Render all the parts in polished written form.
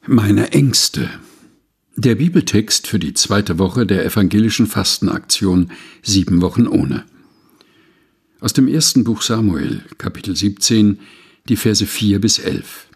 Meine Ängste. Der Bibeltext für die zweite Woche der evangelischen Fastenaktion 7 Wochen ohne. Aus dem ersten Buch Samuel, Kapitel 17, die Verse 4 bis 11.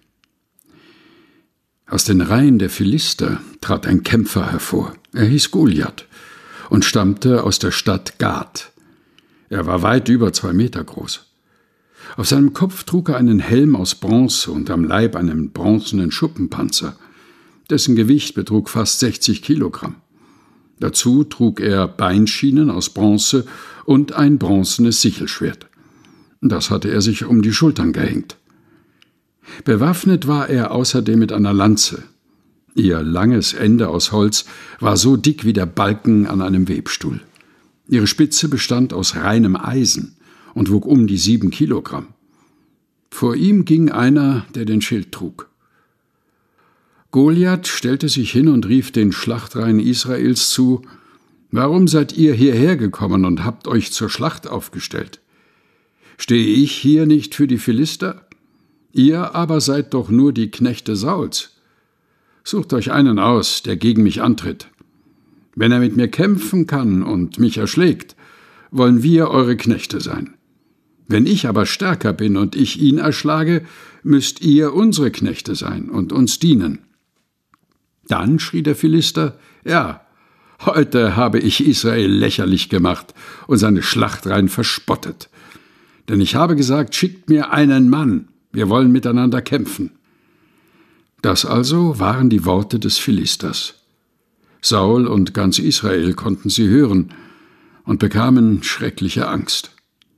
Aus den Reihen der Philister trat ein Kämpfer hervor. Er hieß Goliath und stammte aus der Stadt Gat. Er war weit über 2 Meter groß. Auf seinem Kopf trug er einen Helm aus Bronze und am Leib einen bronzenen Schuppenpanzer. Dessen Gewicht betrug fast 60 Kilogramm. Dazu trug er Beinschienen aus Bronze und ein bronzenes Sichelschwert. Das hatte er sich um die Schultern gehängt. Bewaffnet war er außerdem mit einer Lanze. Ihr langes Ende aus Holz war so dick wie der Balken an einem Webstuhl. Ihre Spitze bestand aus reinem Eisen und wog um die 7 Kilogramm. Vor ihm ging einer, der den Schild trug. Goliath stellte sich hin und rief den Schlachtreihen Israels zu: »Warum seid ihr hierher gekommen und habt euch zur Schlacht aufgestellt? Stehe ich hier nicht für die Philister? Ihr aber seid doch nur die Knechte Sauls. Sucht euch einen aus, der gegen mich antritt. Wenn er mit mir kämpfen kann und mich erschlägt, wollen wir eure Knechte sein. Wenn ich aber stärker bin und ich ihn erschlage, müsst ihr unsere Knechte sein und uns dienen.« Dann schrie der Philister: »Ja, heute habe ich Israel lächerlich gemacht und seine Schlachtreihen verspottet. Denn ich habe gesagt, schickt mir einen Mann, wir wollen miteinander kämpfen.« Das also waren die Worte des Philisters. Saul und ganz Israel konnten sie hören und bekamen schreckliche Angst.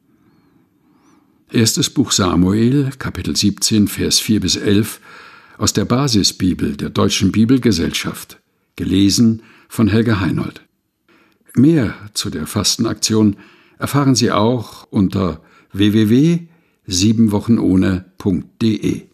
Erstes Buch Samuel, Kapitel 17, Vers 4 bis 11, aus der Basisbibel der Deutschen Bibelgesellschaft, gelesen von Helga Heinold. Mehr zu der Fastenaktion erfahren Sie auch unter www.7wochenohne.de.